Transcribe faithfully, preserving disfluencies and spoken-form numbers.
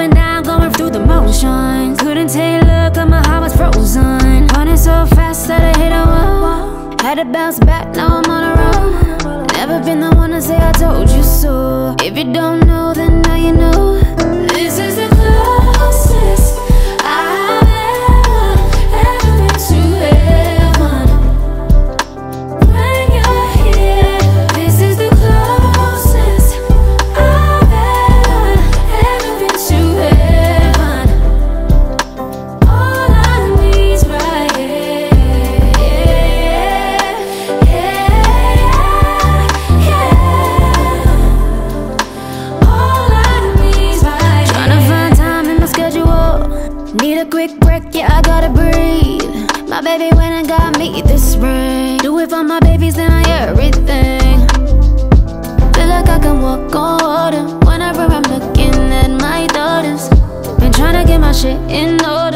and down, going through the motions. Couldn't take a look, cause my heart was frozen. Running so fast that I hit a wall. Had to bounce back, now I'm on a roll. Never been the one to say I told you so. If you don't know, then now you know. This is the closest I've ever, ever been to heaven. When you're here, this is the closest I've ever, ever been to heaven. All I need's right here. Yeah, yeah, yeah. All I need's right here. Tryna find time in my schedule. Need a quick break, yeah, I gotta breathe. My baby went and got me this spring. Do it for my babies, then I everything. Feel like I can walk on water whenever I'm looking at my daughters. Been tryna get my shit in order.